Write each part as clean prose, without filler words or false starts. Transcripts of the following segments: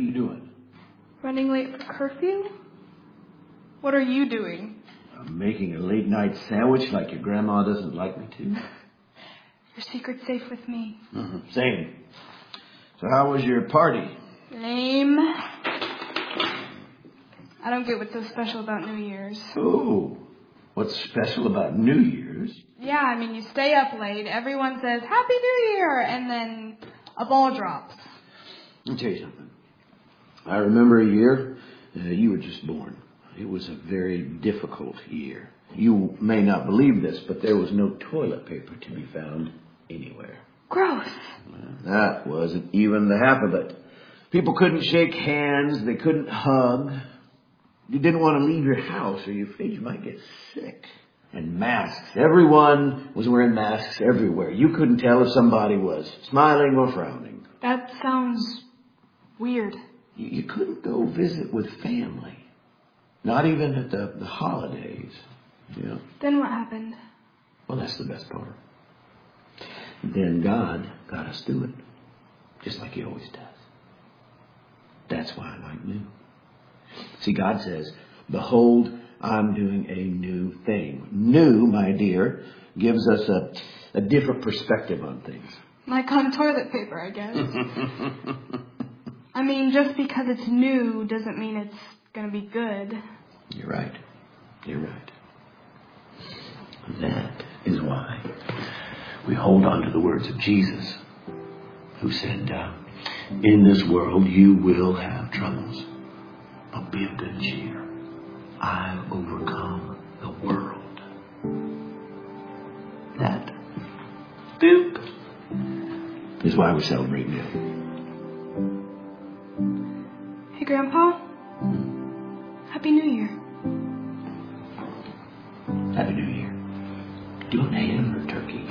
you doing? Running late for curfew? What are you doing? I'm making a late night sandwich like your grandma doesn't like me to. Your secret's safe with me. Mm-hmm. Same. So how was your party? Lame. I don't get what's so special about New Year's. Oh, what's special about New Year's? Yeah, I mean, you stay up late, everyone says, Happy New Year, and then a ball drops. I'll tell you something. I remember a year you were just born. It was a very difficult year. You may not believe this, but there was no toilet paper to be found anywhere. Gross. Well, that wasn't even the half of it. People couldn't shake hands. They couldn't hug. You didn't want to leave your house or you feared you might get sick. And masks. Everyone was wearing masks everywhere. You couldn't tell if somebody was smiling or frowning. That sounds weird. You couldn't go visit with family. Not even at the holidays. Yeah. Then what happened? Well, that's the best part. Then God got us through it. Just like He always does. That's why I like new. See, God says, behold, I'm doing a new thing. New, my dear, gives us a different perspective on things. Like on toilet paper, I guess. I mean, just because it's new doesn't mean it's going to be good. You're right. You're right. That is why we hold on to the words of Jesus, who said, in this world you will have troubles, but be of good cheer. I've overcome the world. That, boop, is why we celebrate now. Hey, Grandpa. Happy New Year. Happy New Year. Do an ham or turkey?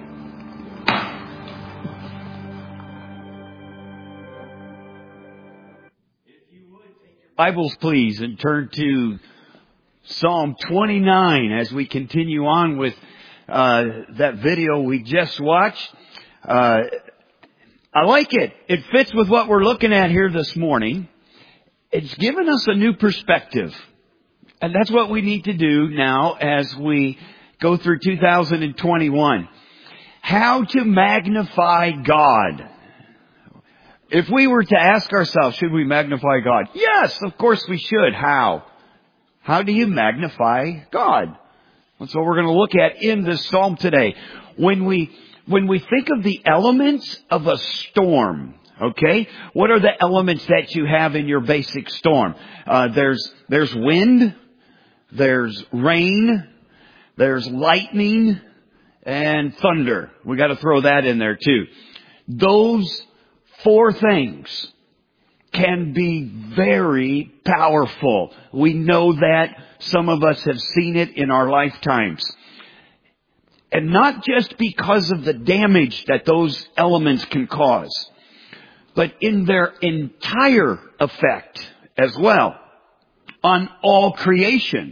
Bibles, please, and turn to Psalm 29 as we continue on with that video we just watched. I like it. It fits with what we're looking at here this morning. It's given us a new perspective. And that's what we need to do now as we go through 2021. How to magnify God. If we were to ask ourselves, should we magnify God? Yes, of course we should. How? How do you magnify God? That's what we're going to look at in this psalm today. When we think of the elements of a storm, okay, what are the elements that you have in your basic storm? There's wind, there's rain, there's lightning, and thunder. We got to throw that in there too. Those four things can be very powerful. We know that. Some of us have seen it in our lifetimes. And not just because of the damage that those elements can cause, but in their entire effect as well on all creation.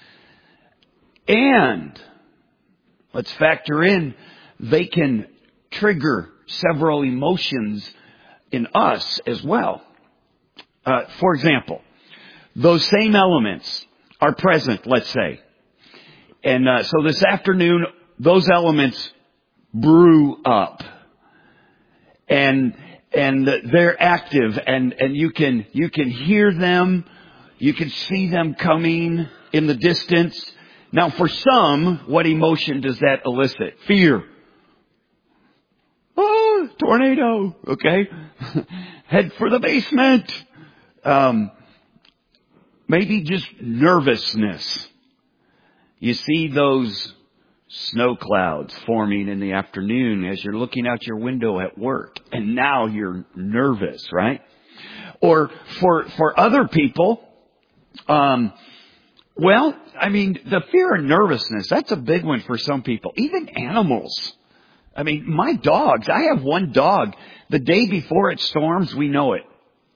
And let's factor in, they can trigger several emotions in us as well. For example, those same elements are present, let's say. And so this afternoon, those elements brew up. And they're active, and you can hear them, you can see them coming in the distance. Now for some, what emotion does that elicit? Fear. Oh, tornado. Okay. Head for the basement. Maybe just nervousness. You see those snow clouds forming in the afternoon as you're looking out your window at work, and now you're nervous, right? Or for other people, well, I mean, the fear and nervousness, that's a big one for some people. Even animals. I mean, my dogs, I have one dog. The day before it storms, we know it.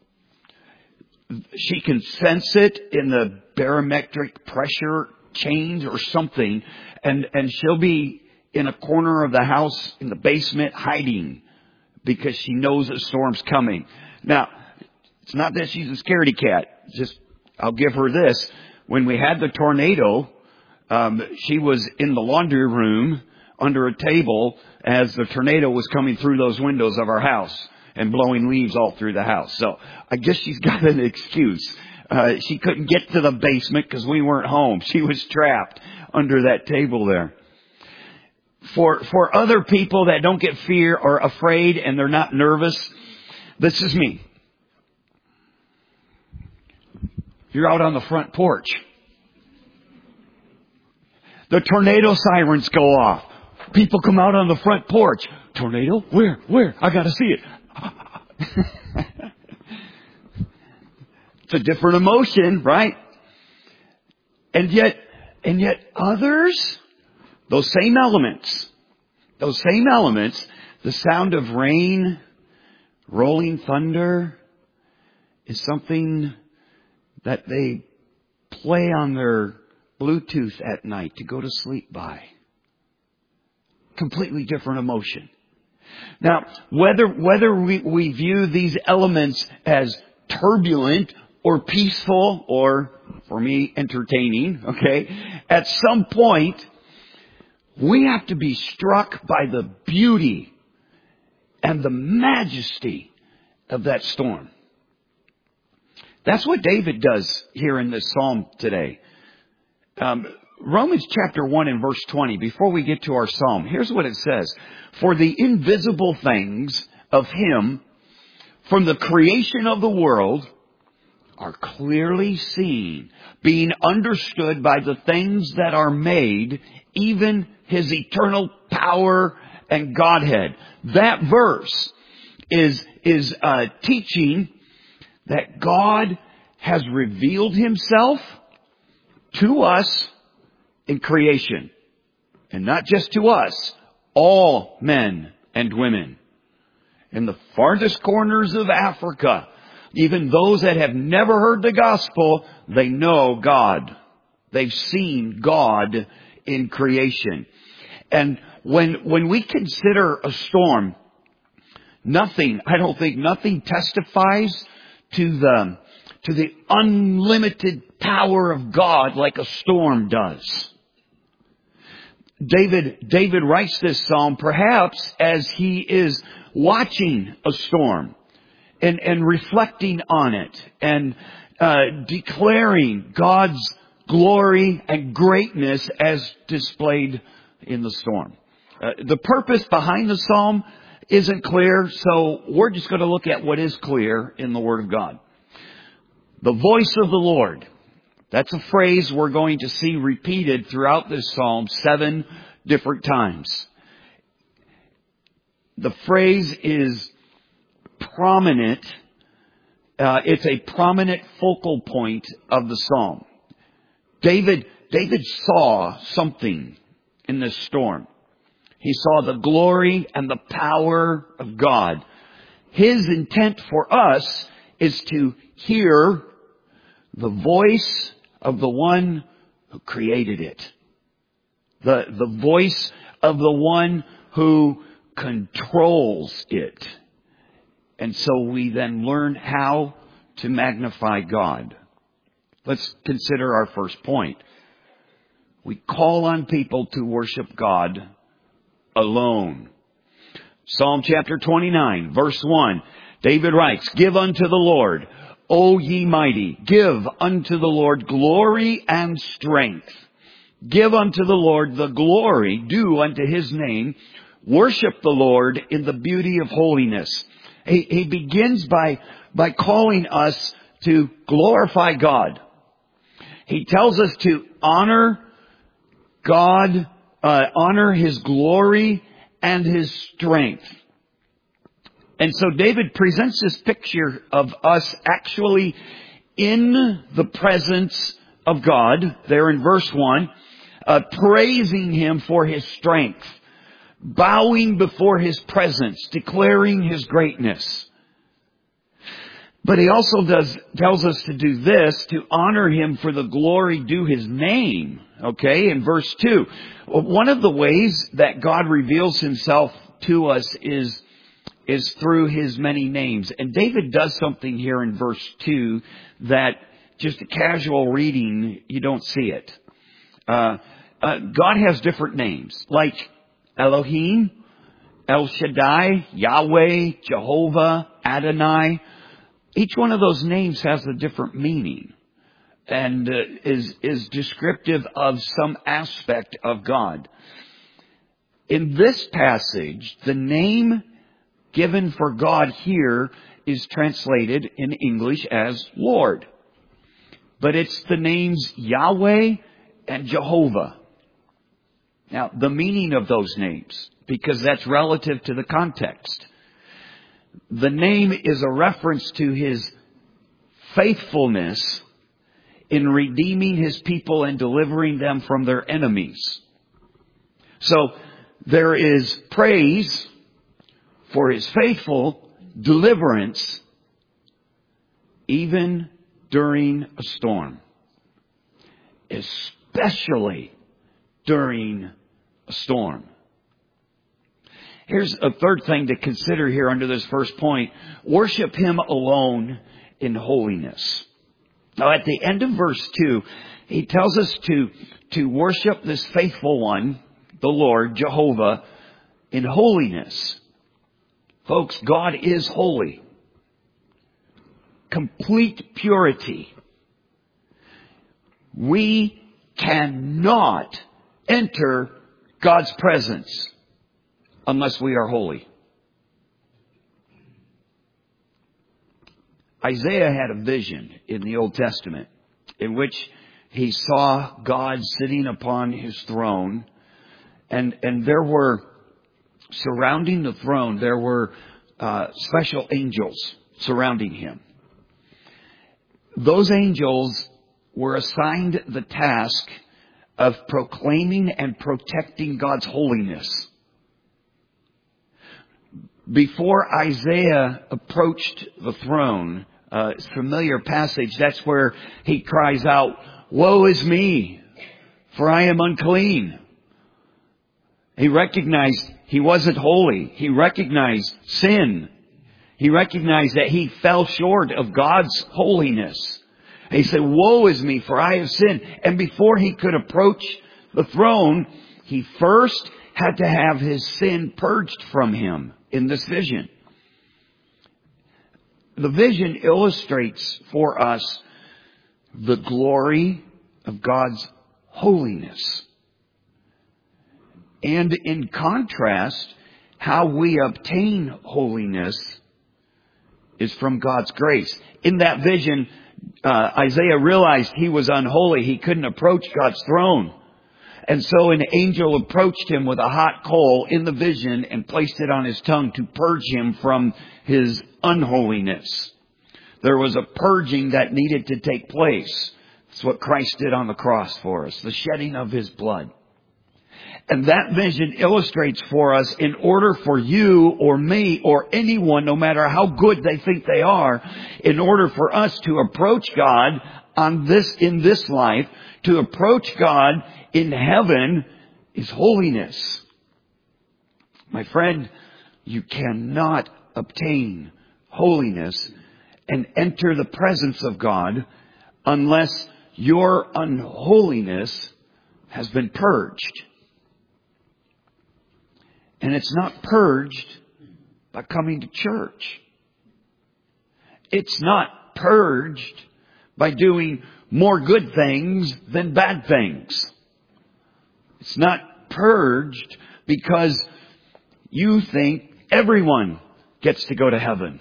She can sense it in the barometric pressure change or something, and she'll be in a corner of the house in the basement hiding because she knows a storm's coming. Now, It's not that she's a scaredy cat. Just, I'll give her this. When we had the tornado, she was in the laundry room under a table as the tornado was coming through those windows of our house and blowing leaves all through the house. So I guess she's got an excuse. She couldn't get to the basement because we weren't home. She was trapped under that table there. For other people that don't get fear or afraid and they're not nervous, this is me. You're out on the front porch. The tornado sirens go off. People come out on the front porch. Tornado? Where? I gotta see it. It's a different emotion, right? And yet others, those same elements, the sound of rain, rolling thunder is something that they play on their Bluetooth at night to go to sleep by. Completely different emotion. Now, whether we view these elements as turbulent or peaceful or, for me, entertaining, okay, at some point, we have to be struck by the beauty and the majesty of that storm. That's what David does here in this psalm today. Romans chapter 1 and verse 20, before we get to our psalm, here's what it says. For the invisible things of Him from the creation of the world are clearly seen, being understood by the things that are made, even His eternal power and Godhead. That verse is teaching that God has revealed Himself to us in creation. And not just to us, all men and women. In the farthest corners of Africa, even those that have never heard the gospel, they know God. They've seen God in creation. And when we consider a storm, I don't think nothing testifies to the unlimited power of God like a storm does. David writes this psalm perhaps as he is watching a storm and reflecting on it and declaring God's glory and greatness as displayed in the storm. The purpose behind the psalm isn't clear, so we're just going to look at what is clear in the Word of God. The voice of the Lord. That's a phrase we're going to see repeated throughout this psalm 7 different times. The phrase is prominent. It's a prominent focal point of the psalm. David saw something in this storm. He saw the glory and the power of God. His intent for us is to hear the voice of the one who created it. The voice of the one who controls it. And so we then learn how to magnify God. Let's consider our first point. We call on people to worship God alone. Psalm chapter 29, verse 1. David writes, Give unto the Lord, O ye mighty, give unto the Lord glory and strength. Give unto the Lord the glory due unto His name. Worship the Lord in the beauty of holiness. He begins by calling us to glorify God. He tells us to honor God, honor His glory and His strength. And so David presents this picture of us actually in the presence of God, there in verse 1, praising Him for His strength, bowing before His presence, declaring His greatness. But he also tells us to do this, to honor Him for the glory due His name. Okay, in verse 2. One of the ways that God reveals Himself to us is is through His many names. And David does something here in verse 2 that just a casual reading, you don't see it. God has different names, like Elohim, El Shaddai, Yahweh, Jehovah, Adonai. Each one of those names has a different meaning and is descriptive of some aspect of God. In this passage, the name given for God here is translated in English as Lord. But it's the names Yahweh and Jehovah. Now, the meaning of those names, because that's relative to the context. The name is a reference to His faithfulness in redeeming His people and delivering them from their enemies. So, there is praise for His faithful deliverance even during a storm. Especially during a storm. Here's a third thing to consider here under this first point. Worship Him alone in holiness. Now at the end of verse 2, he tells us to worship this faithful one, the Lord, Jehovah, in holiness. Folks, God is holy. Complete purity. We cannot enter God's presence unless we are holy. Isaiah had a vision in the Old Testament in which he saw God sitting upon His throne, and there were, surrounding the throne, there were special angels surrounding Him. Those angels were assigned the task of proclaiming and protecting God's holiness. Before Isaiah approached the throne, it's a familiar passage, that's where he cries out, "Woe is me, for I am unclean." He recognized he wasn't holy. He recognized sin. He recognized that he fell short of God's holiness. And he said, "Woe is me, for I have sinned." And before he could approach the throne, he first had to have his sin purged from him in this vision. The vision illustrates for us the glory of God's holiness. And in contrast, how we obtain holiness is from God's grace. In that vision, Isaiah realized he was unholy. He couldn't approach God's throne. And so an angel approached him with a hot coal in the vision and placed it on his tongue to purge him from his unholiness. There was a purging that needed to take place. That's what Christ did on the cross for us, the shedding of His blood. And that vision illustrates for us, in order for you or me or anyone, no matter how good they think they are, in order for us to approach God in this life, to approach God in heaven, is holiness. My friend, you cannot obtain holiness and enter the presence of God unless your unholiness has been purged. And it's not purged by coming to church. It's not purged by doing more good things than bad things. It's not purged because you think everyone gets to go to heaven.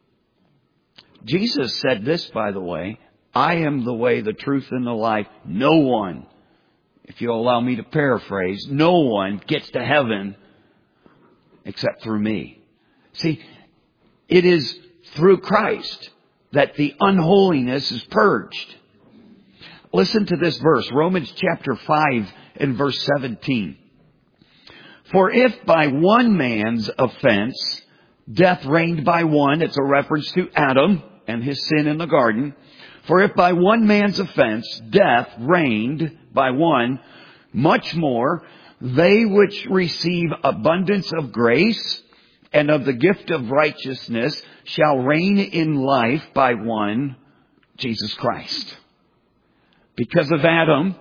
Jesus said this, by the way, "I am the way, the truth, and the life. No one," if you'll allow me to paraphrase, "no one gets to heaven except through me." See, it is through Christ that the unholiness is purged. Listen to this verse, Romans chapter 5 and verse 17. "For if by one man's offense death reigned by one," it's a reference to Adam and his sin in the garden. "For if by one man's offense death reigned by one, much more they which receive abundance of grace and of the gift of righteousness shall reign in life by one, Jesus Christ. Because of Adam,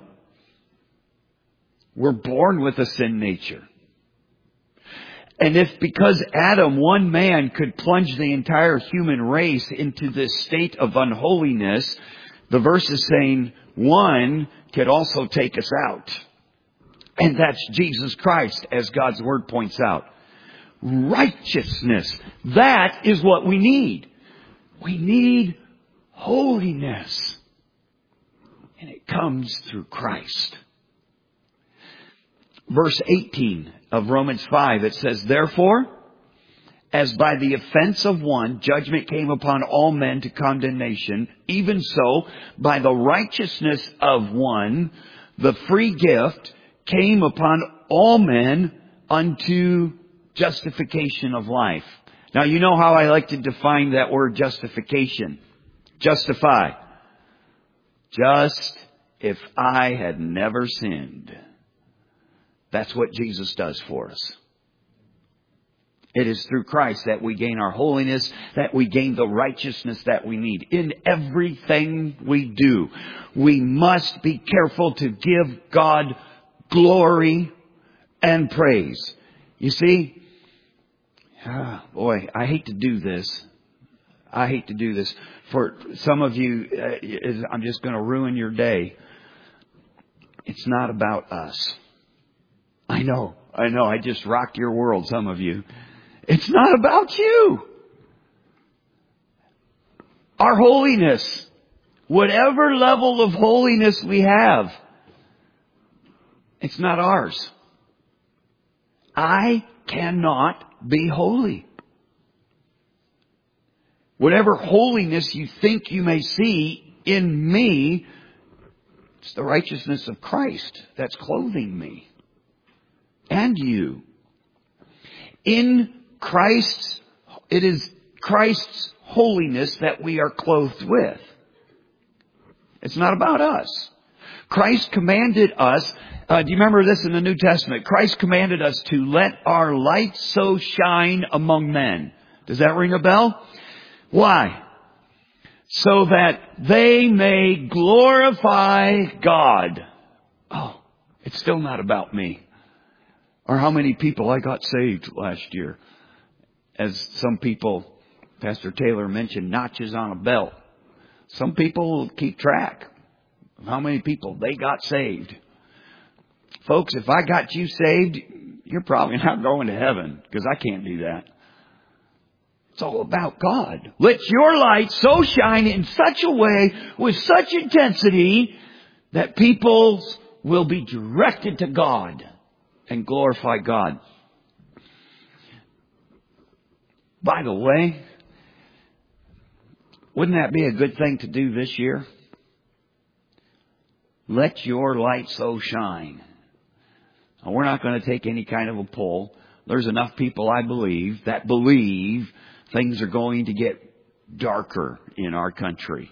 we're born with a sin nature. And if because Adam, one man, could plunge the entire human race into this state of unholiness, the verse is saying one could also take us out. And that's Jesus Christ, as God's Word points out. Righteousness. That is what we need. We need holiness. And it comes through Christ. Verse 18 of Romans 5, it says, therefore, as by the offense of one, judgment came upon all men to condemnation, even so, by the righteousness of one, the free gift came upon all men unto justification of life. Now, you know how I like to define that word justification. Justify. Just if I had never sinned. That's what Jesus does for us. It is through Christ that we gain our holiness, that we gain the righteousness that we need. In everything we do, we must be careful to give God glory and praise. You see, I hate to do this. For some of you, I'm just going to ruin your day. It's not about us. I know. I just rocked your world, some of you. It's not about you. Our holiness, whatever level of holiness we have, it's not ours. I cannot be holy. Whatever holiness you think you may see in me, it's the righteousness of Christ that's clothing me. And you. In Christ's, it is Christ's holiness that we are clothed with. It's not about us. Christ commanded us, do you remember this in the New Testament? Christ commanded us to let our light so shine among men. Does that ring a bell? Why? So that they may glorify God. Oh, it's still not about me. Or how many people I got saved last year. As some people, Pastor Taylor mentioned, notches on a belt. Some people keep track of how many people they got saved. Folks, if I got you saved, you're probably not going to heaven, because I can't do that. It's all about God. Let your light so shine in such a way, with such intensity, that people will be directed to God and glorify God. By the way, wouldn't that be a good thing to do this year? Let your light so shine. Now, we're not going to take any kind of a poll. There's enough people, I believe, that believe things are going to get darker in our country.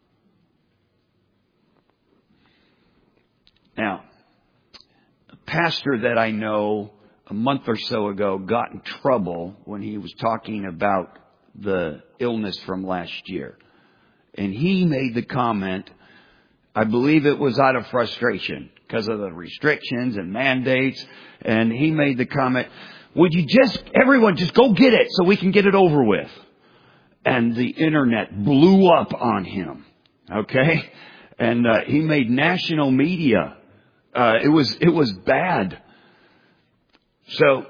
Now, pastor that I know a month or so ago got in trouble when he was talking about the illness from last year. And he made the comment, I believe it was out of frustration because of the restrictions and mandates. And he made the comment, would you everyone just go get it so we can get it over with? And the internet blew up on him. Okay? And he made national media. It was bad. So,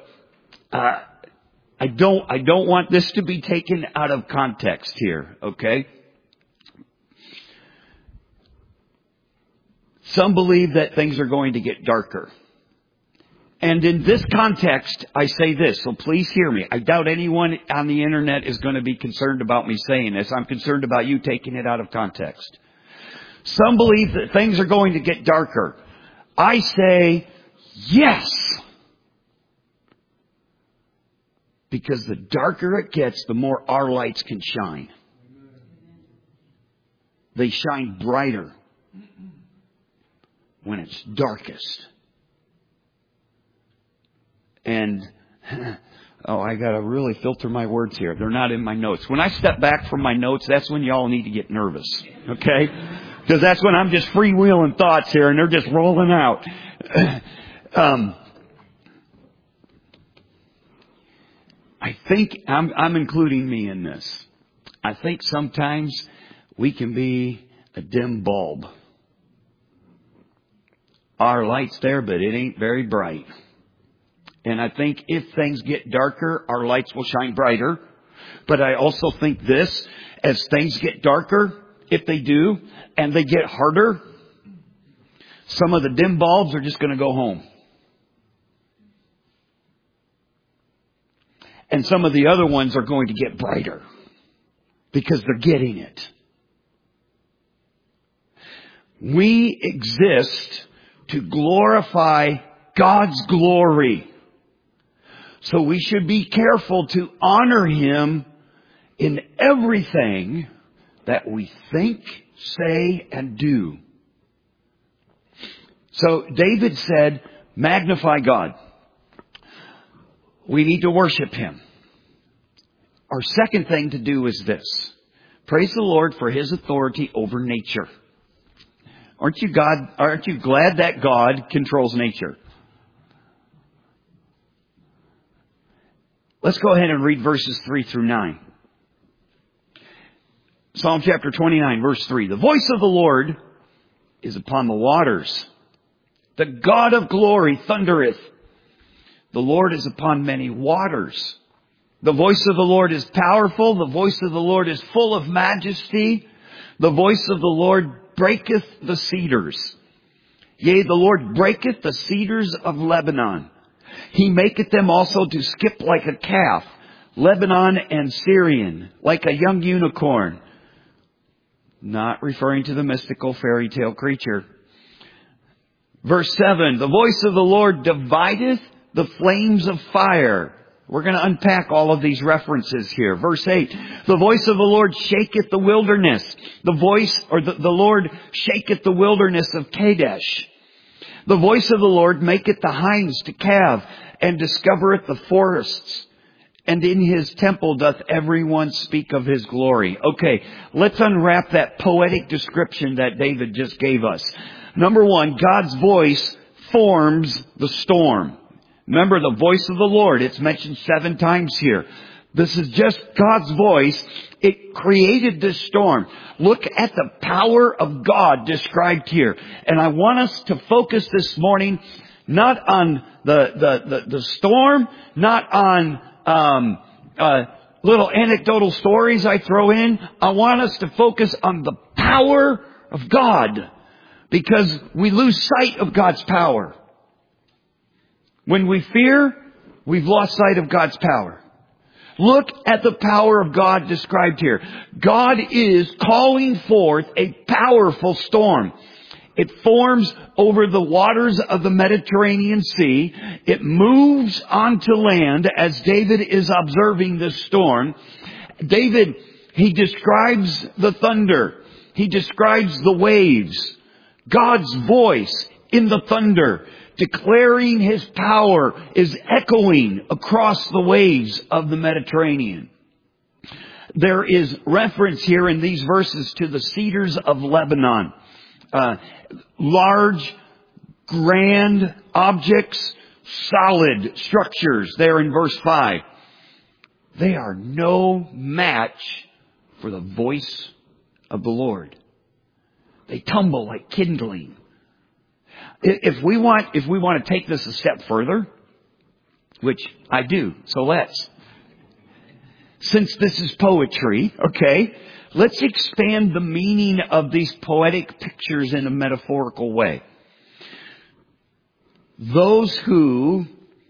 I don't want this to be taken out of context here, okay? Some believe that things are going to get darker. And in this context, I say this, so please hear me. I doubt anyone on the internet is going to be concerned about me saying this. I'm concerned about you taking it out of context. Some believe that things are going to get darker. I say, yes. Because the darker it gets, the more our lights can shine. They shine brighter when it's darkest. And Oh, I gotta really filter my words here. They're not in my notes. When I step back from my notes, that's when y'all need to get nervous. Okay? Because that's when I'm just freewheeling thoughts here and they're just rolling out. I think I'm including me in this. I think sometimes we can be a dim bulb. Our light's there, but it ain't very bright. And I think if things get darker, our lights will shine brighter. But I also think this, as things get darker, if they do, and they get harder, some of the dim bulbs are just going to go home. And some of the other ones are going to get brighter because they're getting it. We exist to glorify God's glory. So we should be careful to honor Him in everything that we think, say, and do. So David said, magnify God. We need to worship Him. Our second thing to do is this. Praise the Lord for His authority over nature. Aren't you glad that God controls nature? Let's go ahead and read verses 3 through 9. Psalm chapter 29, verse 3. The voice of the Lord is upon the waters. The God of glory thundereth. The Lord is upon many waters. The voice of the Lord is powerful. The voice of the Lord is full of majesty. The voice of the Lord breaketh the cedars. Yea, the Lord breaketh the cedars of Lebanon. He maketh them also to skip like a calf, Lebanon and Syrian, like a young unicorn. Not referring to the mystical fairy tale creature. Verse 7, the voice of the Lord divideth the flames of fire. We're going to unpack all of these references here. Verse 8, the voice of the Lord shaketh the wilderness. The Lord shaketh the wilderness of Kadesh. The voice of the Lord maketh the hinds to calve, and discovereth the forests. And in His temple doth everyone speak of His glory. Okay, let's unwrap that poetic description that David just gave us. Number one, God's voice forms the storm. Remember the voice of the Lord. It's mentioned 7 times here. This is just God's voice. It created this storm. Look at the power of God described here. And I want us to focus this morning not on the storm, not on little anecdotal stories I throw in. I want us to focus on the power of God, because we lose sight of God's power. When we fear, we've lost sight of God's power. Look at the power of God described here. God is calling forth a powerful storm. It forms over the waters of the Mediterranean Sea. It moves onto land as David is observing this storm. David, he describes the thunder. He describes the waves. God's voice in the thunder, declaring His power, is echoing across the waves of the Mediterranean. There is reference here in these verses to the cedars of Lebanon. Large, grand objects, solid structures there in verse 5. They are no match for the voice of the Lord. They tumble like kindling. If we want to take this a step further, which I do, so let's. Since this is poetry, okay, let's expand the meaning of these poetic pictures in a metaphorical way. Those who,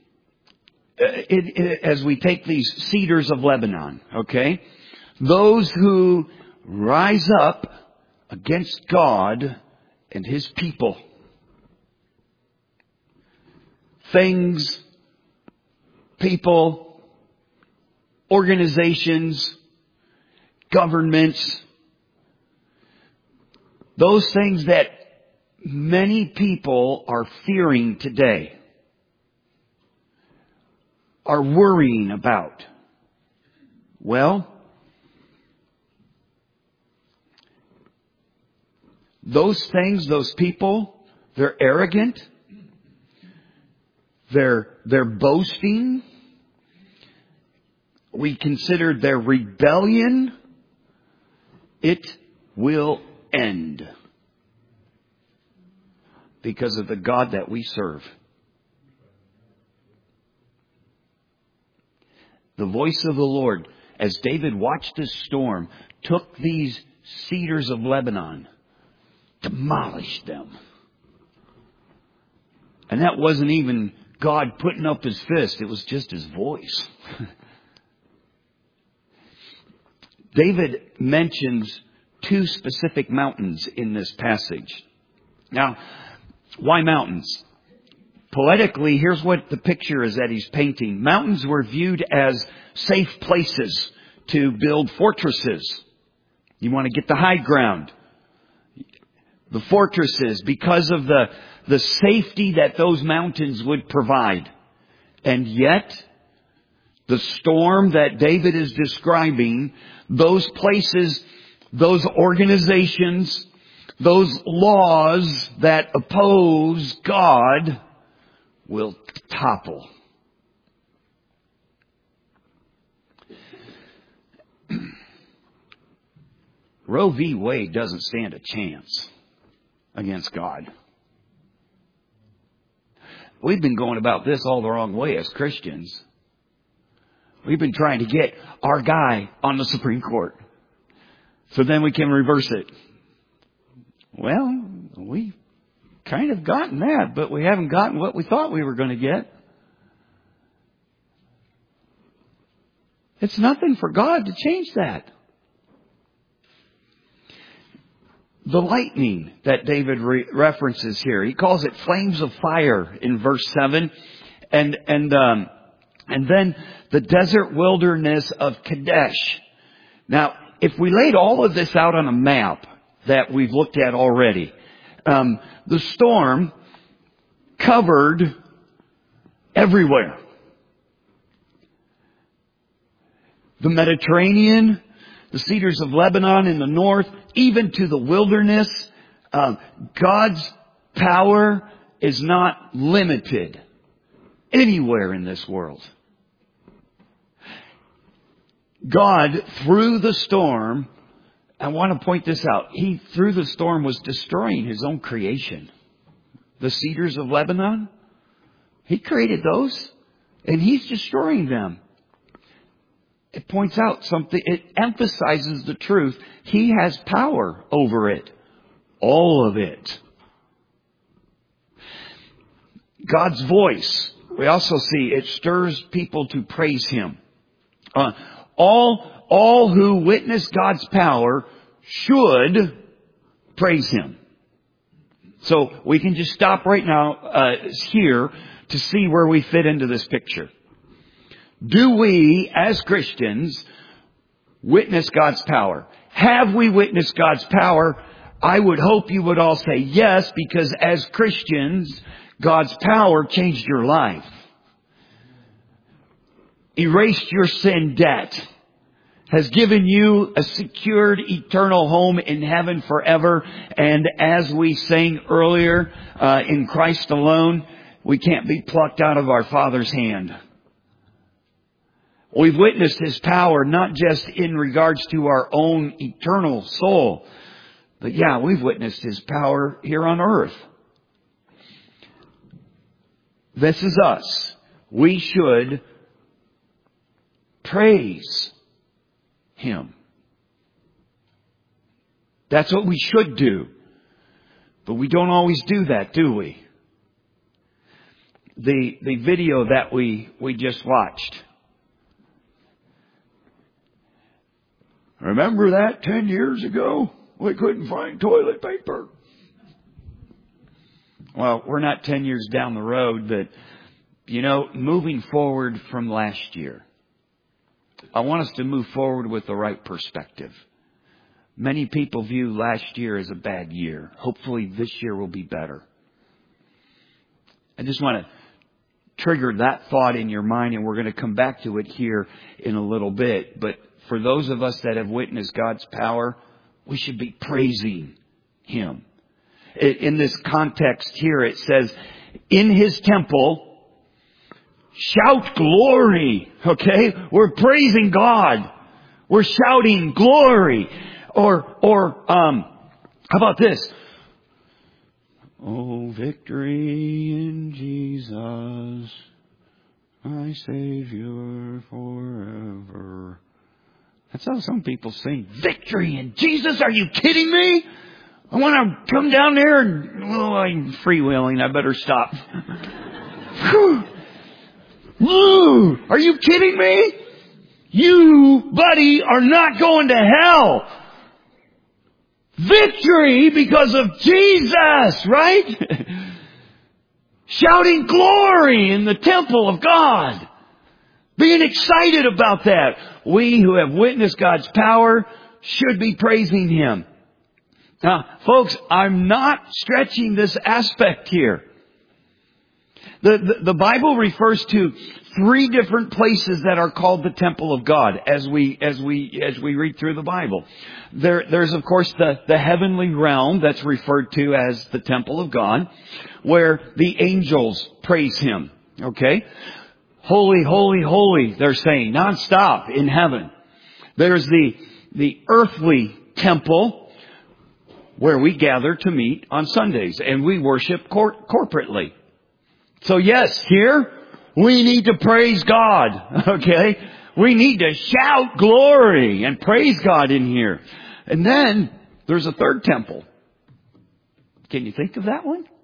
as we take these cedars of Lebanon, okay, those who rise up against God and His people. Things, people, organizations, governments, those things that many people are fearing today. are worrying about? Well, those things, those people, they're arrogant. They're boasting. We consider their rebellion. It will end because of the God that we serve. The voice of the Lord, as David watched this storm, took these cedars of Lebanon, demolished them. And that wasn't even God putting up His fist. It was just His voice. David mentions 2 specific mountains in this passage. Now, why mountains? Poetically, here's what the picture is that he's painting. Mountains were viewed as safe places to build fortresses. You want to get the high ground. The fortresses, because of the safety that those mountains would provide. And yet, the storm that David is describing, those places, those organizations, those laws that oppose God will topple. Roe v. Wade doesn't stand a chance against God. We've been going about this all the wrong way as Christians. We've been trying to get our guy on the Supreme Court so then we can reverse it. Well, we've kind of gotten that, but we haven't gotten what we thought we were going to get. It's nothing for God to change that. The lightning that David references here, he calls it flames of fire in verse 7. And then the desert wilderness of Kadesh. Now, if we laid all of this out on a map that we've looked at already, the storm covered everywhere. The Mediterranean, the cedars of Lebanon in the north, even to the wilderness. God's power is not limited anywhere in this world. God, through the storm, I want to point this out. He, through the storm, was destroying His own creation. The cedars of Lebanon, He created those, and He's destroying them. It points out something. It emphasizes the truth. He has power over it. All of it. God's voice. We also see it stirs people to praise Him. All who witness God's power should praise Him. So we can just stop right now here to see where we fit into this picture. Do we, as Christians, witness God's power? Have we witnessed God's power? I would hope you would all say yes, because as Christians, God's power changed your life. Erased your sin debt. Has given you a secured eternal home in heaven forever. And as we sang earlier, in Christ alone, we can't be plucked out of our Father's hand. We've witnessed His power, not just in regards to our own eternal soul, but we've witnessed His power here on earth. This is us. We should praise Him. That's what we should do. But we don't always do that, do we? The video that we just watched. Remember that 10 years ago? We couldn't find toilet paper. Well, we're not 10 years down the road, but, moving forward from last year, I want us to move forward with the right perspective. Many people view last year as a bad year. Hopefully this year will be better. I just want to triggered that thought in your mind, and we're going to come back to it here in a little bit. But for those of us that have witnessed God's power, we should be praising Him. In this context here, it says, in His temple, shout glory. Okay? We're praising God. We're shouting glory. Or how about this? Oh, victory in Jesus, my Savior forever. That's how some people sing. Victory in Jesus? Are you kidding me? I want to come down there and, I'm freewheeling. I better stop. Woo! Are you kidding me? You, buddy, are not going to hell. Victory because of Jesus, right? Shouting glory in the temple of God. Being excited about that. We who have witnessed God's power should be praising Him. Now, folks, I'm not stretching this aspect here. The Bible refers to 3 different places that are called the temple of God as we read through the Bible. There's of course the heavenly realm that's referred to as the temple of God, where the angels praise Him. Okay? Holy, holy, holy, they're saying, nonstop in heaven. There's the earthly temple where we gather to meet on Sundays and we worship corporately. So yes, here we need to praise God. Okay? We need to shout glory and praise God in here. And then there's a third temple. Can you think of that one?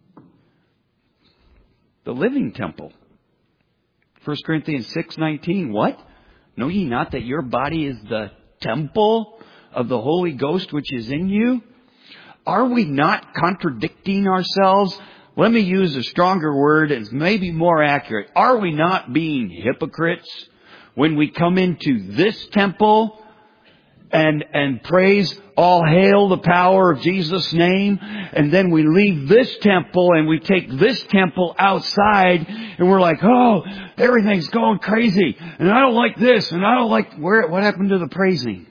The living temple. 1 Corinthians 6:19. What? Know ye not that your body is the temple of the Holy Ghost which is in you? Are we not contradicting ourselves? Let me use a stronger word and maybe more accurate. Are we not being hypocrites when we come into this temple and praise, all hail the power of Jesus' name, and then we leave this temple and we take this temple outside and we're like, oh, everything's going crazy and I don't like this and I don't like what happened to the praising?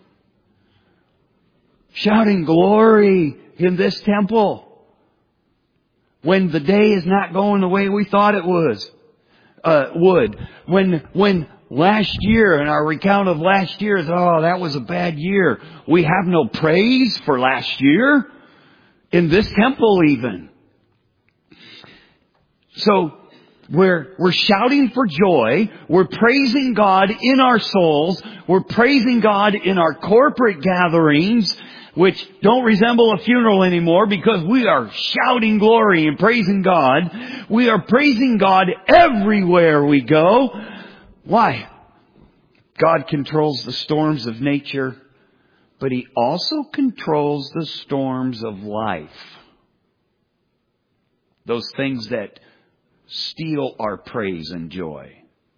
Shouting glory in this temple. When the day is not going the way we thought it would. When last year, in our recount of last year, that was a bad year. We have no praise for last year. In this temple even. So, we're shouting for joy. We're praising God in our souls. We're praising God in our corporate gatherings, which don't resemble a funeral anymore because we are shouting glory and praising God. We are praising God everywhere we go. Why? God controls the storms of nature, but He also controls the storms of life. Those things that steal our praise and joy.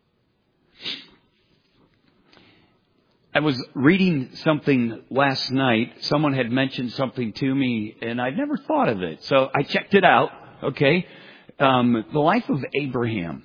I was reading something last night. Someone had mentioned something to me and I'd never thought of it. So I checked it out. Okay. The life of Abraham.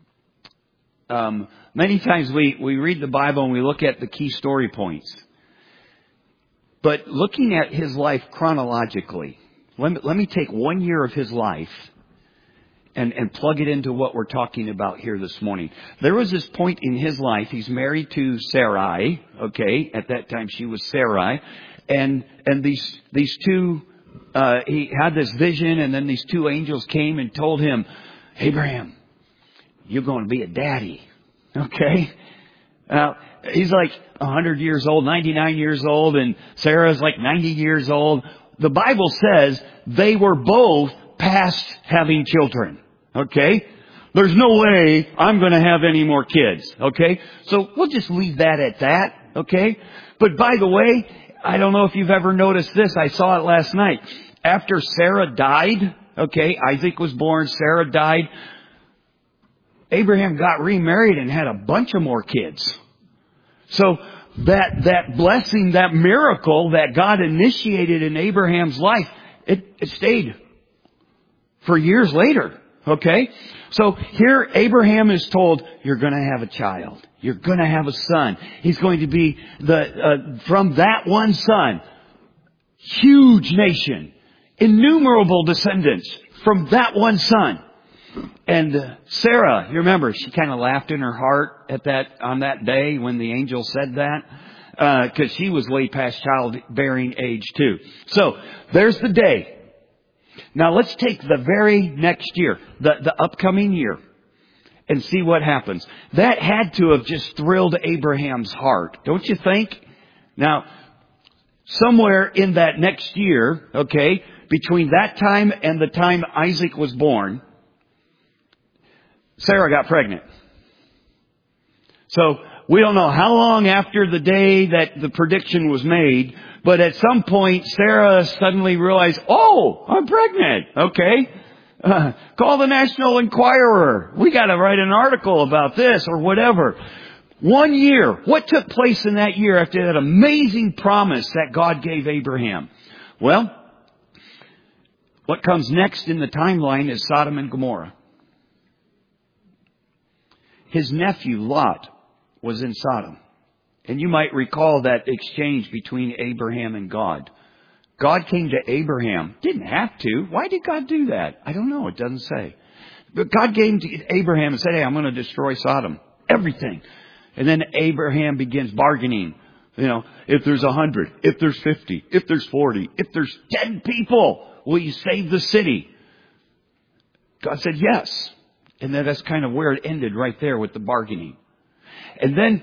Many times we read the Bible and we look at the key story points. But looking at his life chronologically, let me take 1 year of his life and plug it into what we're talking about here this morning. There was this point in his life. He's married to Sarai. Okay. At that time she was Sarai. And these two, he had this vision and then these 2 angels came and told him, Abraham, you're going to be a daddy. Okay. He's like 100 years old, 99 years old, and Sarah's like 90 years old. The Bible says they were both past having children. Okay? There's no way I'm going to have any more kids. Okay? So we'll just leave that at that. Okay? But by the way, I don't know if you've ever noticed this. I saw it last night. After Sarah died, okay, Isaac was born, Sarah died, Abraham got remarried and had a bunch of more kids. So that blessing, that miracle that God initiated in Abraham's life, it stayed for years later. Okay? So here Abraham is told, you're going to have a child. You're going to have a son. He's going to be from that one son, huge nation, innumerable descendants from that one son. And Sarah, you remember, she kind of laughed in her heart on that day when the angel said that, because she was way past childbearing age too. So there's the day. Now let's take the very next year, the upcoming year, and see what happens. That had to have just thrilled Abraham's heart, don't you think? Now, somewhere in that next year, okay, between that time and the time Isaac was born, Sarah got pregnant. So we don't know how long after the day that the prediction was made, but at some point Sarah suddenly realized, oh, I'm pregnant. Okay. Call the National Enquirer. We got to write an article about this or whatever. 1 year. What took place in that year after that amazing promise that God gave Abraham? Well, what comes next in the timeline is Sodom and Gomorrah. His nephew Lot was in Sodom. And you might recall that exchange between Abraham and God. God came to Abraham. Didn't have to. Why did God do that? I don't know. It doesn't say. But God came to Abraham and said, hey, I'm going to destroy Sodom. Everything. And then Abraham begins bargaining. You know, if there's 100, if there's 50, if there's 40, if there's 10 people, will you save the city? God said yes. And then that's kind of where it ended right there with the bargaining. And then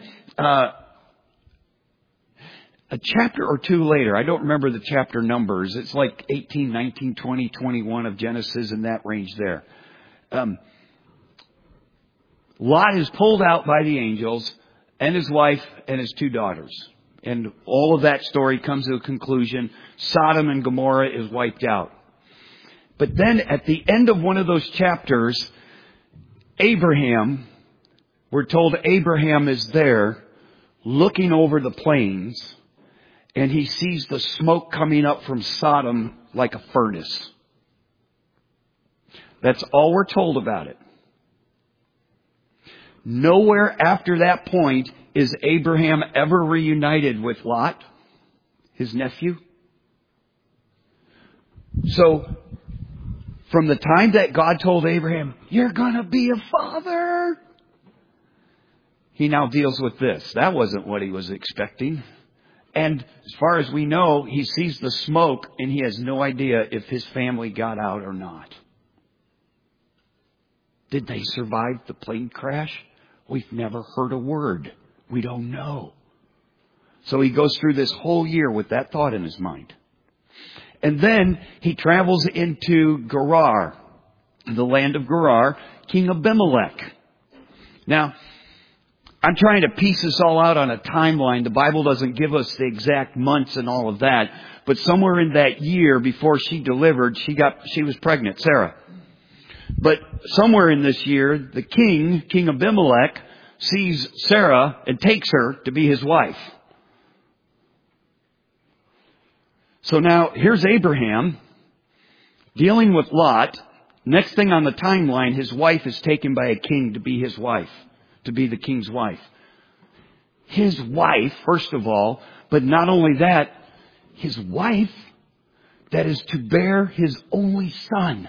a chapter or two later, I don't remember the chapter numbers. It's like 18, 19, 20, 21 of Genesis, in that range there. Lot is pulled out by the angels and his wife and his 2 daughters. And all of that story comes to a conclusion. Sodom and Gomorrah is wiped out. But then at the end of one of those chapters, Abraham, we're told Abraham is there looking over the plains, and he sees the smoke coming up from Sodom like a furnace. That's all we're told about it. Nowhere after that point is Abraham ever reunited with Lot, his nephew. So, from the time that God told Abraham, you're going to be a father, he now deals with this. That wasn't what he was expecting. And as far as we know, he sees the smoke and he has no idea if his family got out or not. Did they survive the plane crash? We've never heard a word. We don't know. So he goes through this whole year with that thought in his mind. And then he travels into Gerar, the land of Gerar, King Abimelech. Now, I'm trying to piece this all out on a timeline. The Bible doesn't give us the exact months and all of that. But somewhere in that year before she delivered, she was pregnant, Sarah. But somewhere in this year, the King Abimelech, sees Sarah and takes her to be his wife. So now here's Abraham dealing with Lot. Next thing on the timeline, his wife is taken by a king to be his wife, to be the king's wife. His wife, first of all, but not only that, his wife that is to bear his only son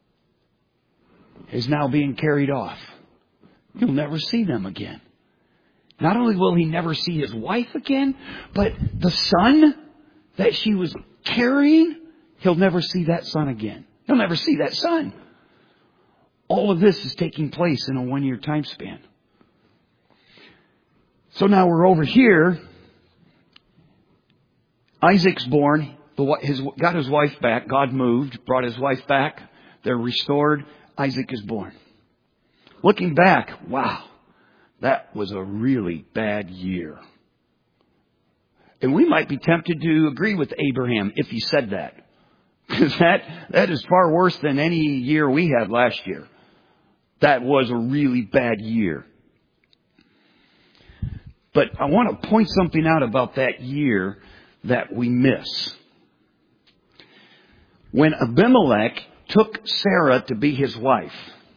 is now being carried off. He'll never see them again. Not only will he never see his wife again, but the son that she was carrying, he'll never see that son again. He'll never see that son. All of this is taking place in a 1-year time span. So now we're over here. Isaac's born. Got his wife back. God moved, brought his wife back. They're restored. Isaac is born. Looking back, wow, that was a really bad year. And we might be tempted to agree with Abraham if he said that. Because that is far worse than any year we had last year. That was a really bad year. But I want to point something out about that year that we miss. When Abimelech took Sarah to be his wife,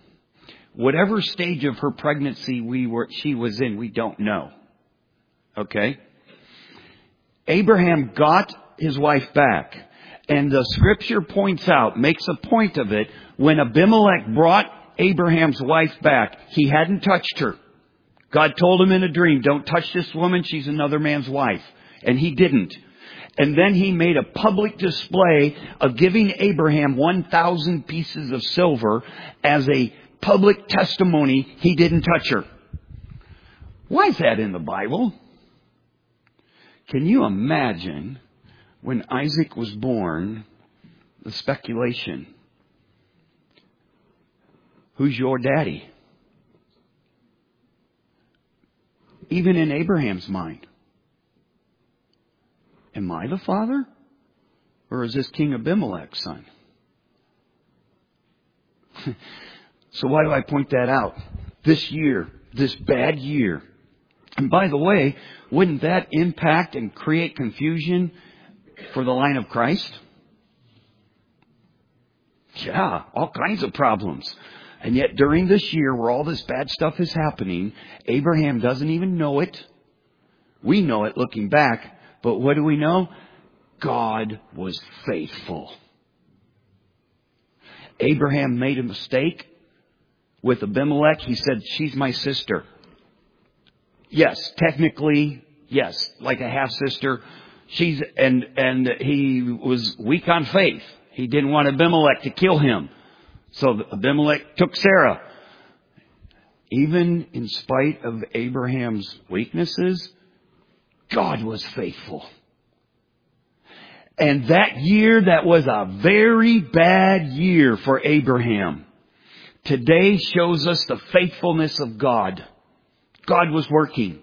Whatever stage of her pregnancy she was in, we don't know. Okay? Abraham got his wife back. And the scripture points out, makes a point of it, when Abimelech brought Abraham's wife back, he hadn't touched her. God told him in a dream, don't touch this woman, she's another man's wife. And he didn't. And then he made a public display of giving Abraham 1,000 pieces of silver as a public testimony he didn't touch her. Why is that in the Bible? Can you imagine when Isaac was born, the speculation? Who's your daddy? Even in Abraham's mind. Am I the father? Or is this King Abimelech's son? So why do I point that out? This year, this bad year. And by the way, wouldn't that impact and create confusion for the line of Christ? Yeah, all kinds of problems. And yet during this year where all this bad stuff is happening, Abraham doesn't even know it. We know it looking back. But what do we know? God was faithful. Abraham made a mistake with Abimelech. He said, she's my sister. Yes, technically, yes, like a half-sister. And he was weak on faith. He didn't want Abimelech to kill him. So Abimelech took Sarah. Even in spite of Abraham's weaknesses, God was faithful. And that year, that was a very bad year for Abraham. Today shows us the faithfulness of God. God was working.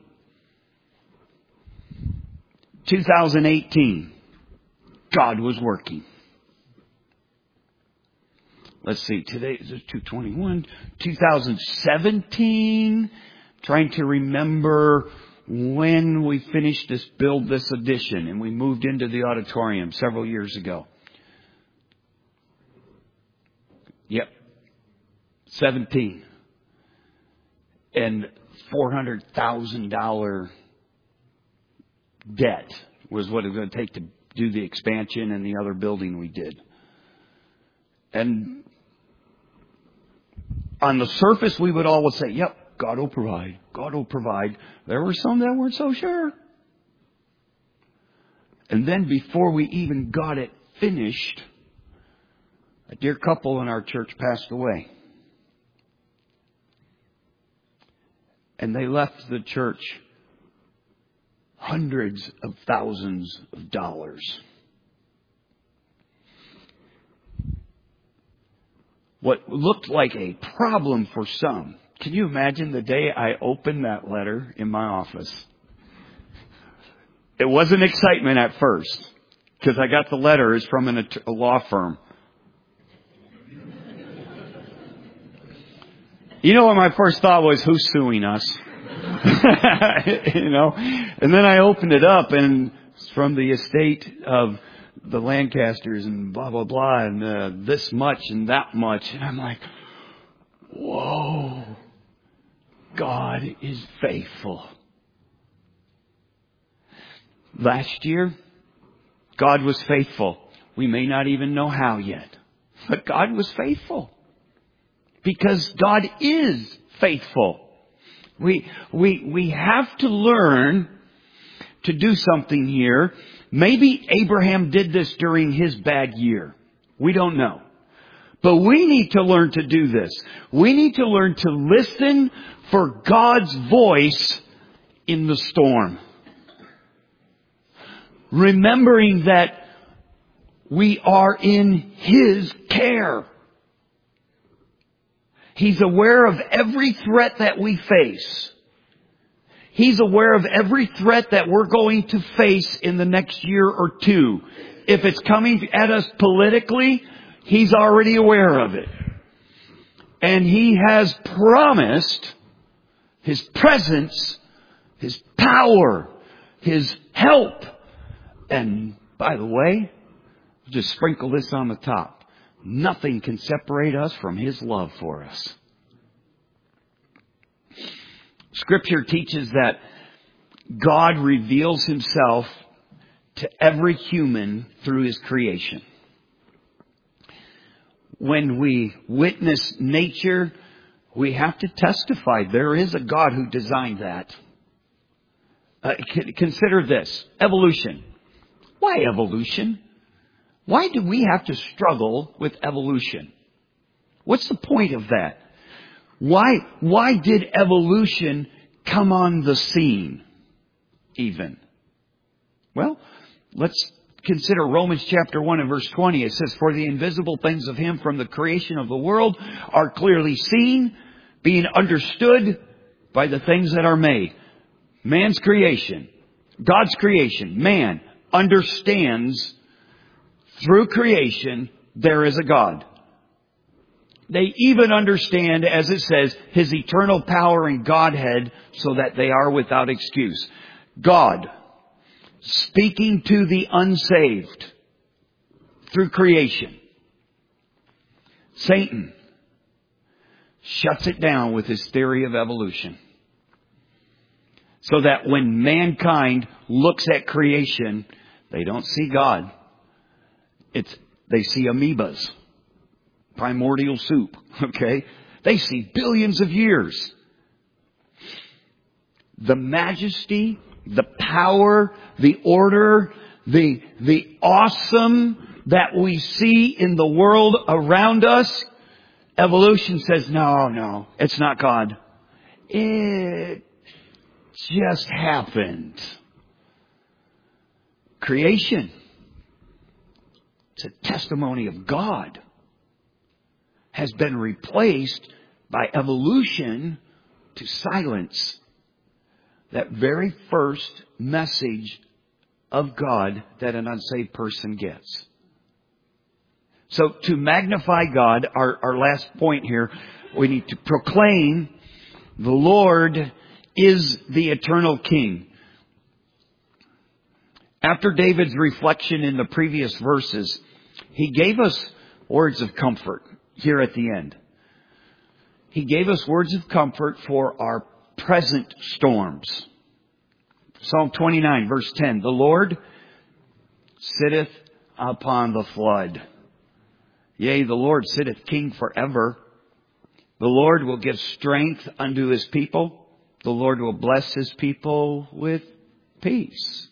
2018, God was working. Let's see, today is 2/21. 2017, trying to remember when we finished this addition and we moved into the auditorium several years ago. Yep. 17. And $400,000 debt was what it was going to take to do the expansion and the other building we did. And on the surface, we would always say, yep, God will provide. God will provide. There were some that weren't so sure. And then before we even got it finished, a dear couple in our church passed away. And they left the church hundreds of thousands of dollars. What looked like a problem for some. Can you imagine the day I opened that letter in my office? It wasn't excitement at first, because I got the letter. It's from a law firm. You know what my first thought was? Who's suing us? You know? And then I opened it up, and it's from the estate of the Lancasters and blah, blah, blah, and this much and that much. And I'm like, whoa. God is faithful. Last year, God was faithful. We may not even know how yet, but God was faithful. Because God is faithful. We have to learn to do something here. Maybe Abraham did this during his bad year. We don't know. But we need to learn to do this. We need to learn to listen for God's voice in the storm. Remembering that we are in His care. He's aware of every threat that we face. He's aware of every threat that we're going to face in the next year or two. If it's coming at us politically, He's already aware of it. And He has promised His presence, His power, His help. And by the way, just sprinkle this on the top. Nothing can separate us from His love for us. Scripture teaches that God reveals Himself to every human through His creation. When we witness nature, we have to testify there is a God who designed that. Consider this. Evolution. Why evolution? Why do we have to struggle with evolution? What's the point of that? Why did evolution come on the scene even? Well, let's consider Romans chapter 1 and verse 20. It says, "For the invisible things of Him from the creation of the world are clearly seen, being understood by the things that are made." Man's creation, God's creation, man understands through creation there is a God. They even understand, as it says, His eternal power and Godhead so that they are without excuse. God, speaking to the unsaved through creation. Satan shuts it down with his theory of evolution. So that when mankind looks at creation, they don't see God. They see amoebas. Primordial soup. Okay? They see billions of years. The majesty, the power, the order, the awesome that we see in the world around us, evolution says, no, it's not God. It just happened. Creation. It's a testimony of God. Has been replaced by evolution to silence that very first message of God that an unsaved person gets. So to magnify God, our last point here, we need to proclaim the Lord is the eternal King. After David's reflection in the previous verses, he gave us words of comfort here at the end. He gave us words of comfort for our present storms. Psalm 29, verse 10. The Lord sitteth upon the flood. Yea, the Lord sitteth king forever. The Lord will give strength unto His people. The Lord will bless His people with peace.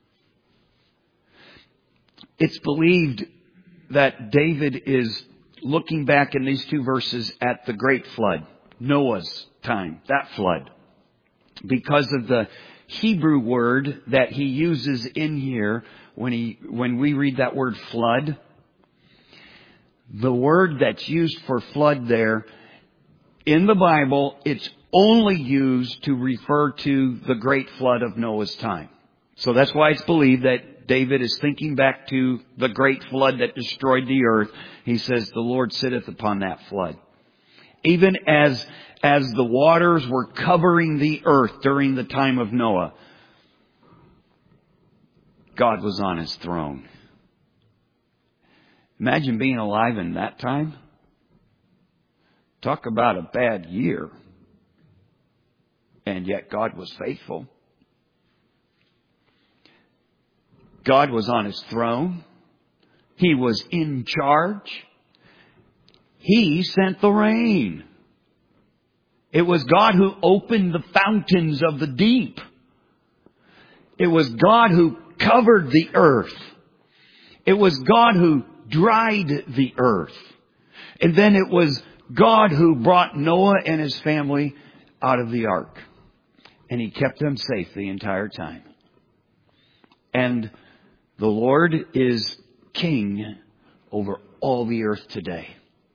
It's believed that David is looking back in these two verses at the great flood, Noah's time, that flood. Because of the Hebrew word that he uses in here when we read that word flood, the word that's used for flood there in the Bible, it's only used to refer to the great flood of Noah's time. So that's why it's believed that David is thinking back to the great flood that destroyed the earth. He says, the Lord sitteth upon that flood. Even as the waters were covering the earth during the time of Noah, God was on His throne. Imagine being alive in that time. Talk about a bad year. And yet God was faithful. God was on His throne. He was in charge. He sent the rain. It was God who opened the fountains of the deep. It was God who covered the earth. It was God who dried the earth. And then it was God who brought Noah and his family out of the ark. And He kept them safe the entire time. And the Lord is King over all the earth today.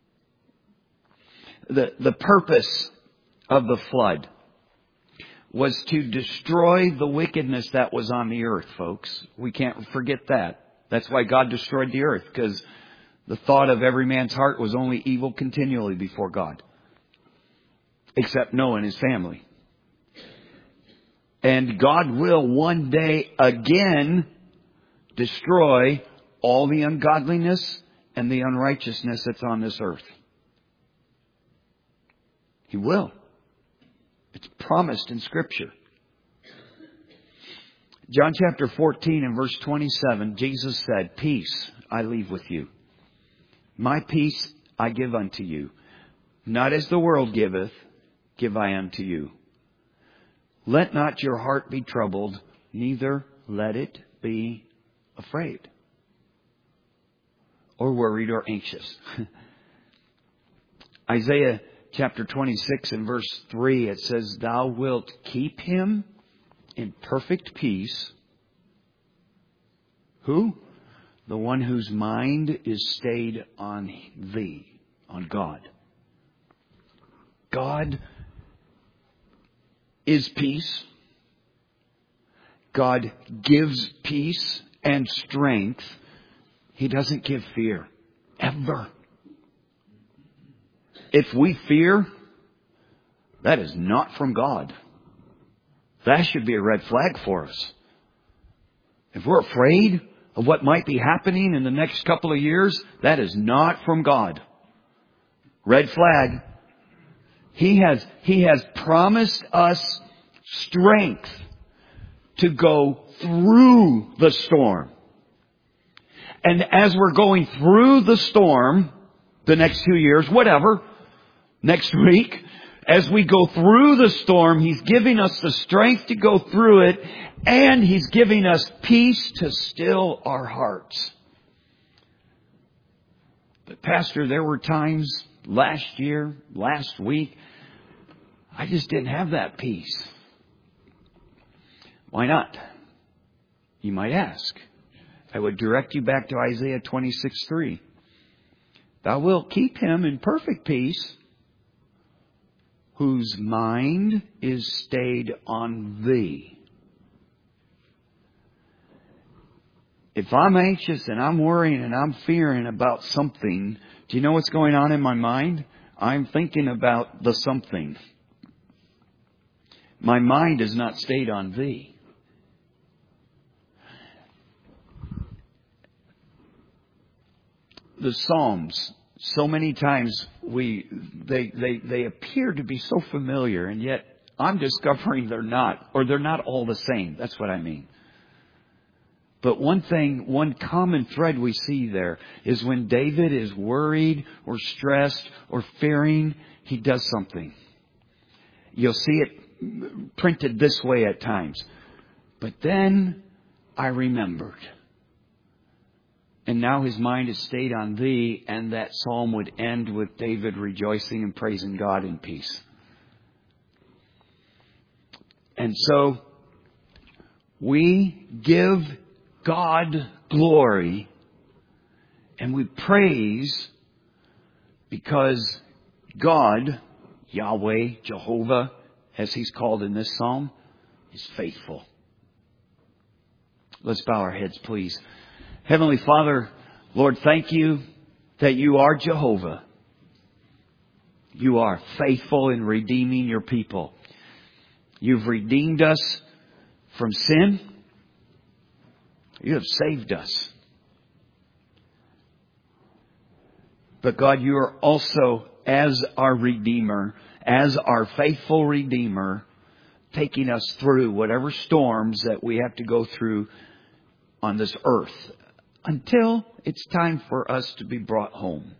The purpose of the flood was to destroy the wickedness that was on the earth, folks. We can't forget that. That's why God destroyed the earth, because the thought of every man's heart was only evil continually before God. Except Noah and his family. And God will one day again destroy all the ungodliness and the unrighteousness that's on this earth. He will. It's promised in Scripture. John chapter 14 and verse 27, Jesus said, "Peace I leave with you. My peace I give unto you. Not as the world giveth, give I unto you. Let not your heart be troubled, neither let it be afraid." Or worried or anxious. Isaiah chapter 26 and verse 3, it says, "Thou wilt keep him in perfect peace." Who? The one whose mind is stayed on Thee, on God. God is peace. God gives peace and strength. He doesn't give fear. Ever. If we fear, that is not from God. That should be a red flag for us. If we're afraid of what might be happening in the next couple of years, that is not from God. Red flag. He has promised us strength to go through the storm. And as we're going through the storm, the next 2 years, whatever, next week, as we go through the storm, He's giving us the strength to go through it, and He's giving us peace to still our hearts. But Pastor, there were times last year, last week, I just didn't have that peace. Why not? You might ask. I would direct you back to Isaiah 26:3. "Thou wilt keep him in perfect peace, whose mind is stayed on Thee." If I'm anxious and I'm worrying and I'm fearing about something, do you know what's going on in my mind? I'm thinking about the something. My mind is not stayed on Thee. The Psalms, so many times they appear to be so familiar, and yet I'm discovering they're not, or they're not all the same. That's what I mean. But one common thread we see there is when David is worried or stressed or fearing, he does something. You'll see it printed this way at times. "But then I remembered." And now his mind is stayed on Thee, and that psalm would end with David rejoicing and praising God in peace. And so we give God glory and we praise because God, Yahweh, Jehovah, as He's called in this psalm, is faithful. Let's bow our heads, please. Heavenly Father, Lord, thank You that You are Jehovah. You are faithful in redeeming Your people. You've redeemed us from sin. You have saved us. But God, You are also, as our Redeemer, as our faithful Redeemer, taking us through whatever storms that we have to go through on this earth until it's time for us to be brought home.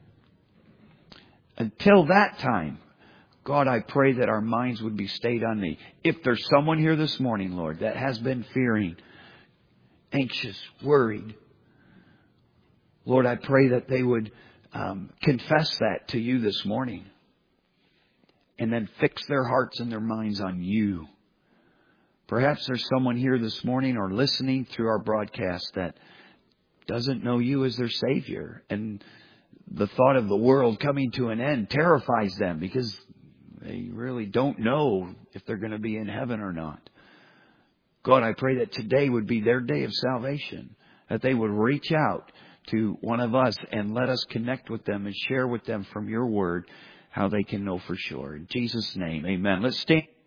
Until that time, God, I pray that our minds would be stayed on Thee. If there's someone here this morning, Lord, that has been fearing, anxious, worried, Lord, I pray that they would confess that to You this morning and then fix their hearts and their minds on You. Perhaps there's someone here this morning or listening through our broadcast that doesn't know You as their Savior, and the thought of the world coming to an end terrifies them because they really don't know if they're going to be in heaven or not. God, I pray that today would be their day of salvation, that they would reach out to one of us and let us connect with them and share with them from Your Word how they can know for sure. In Jesus' name, amen. Let's stand.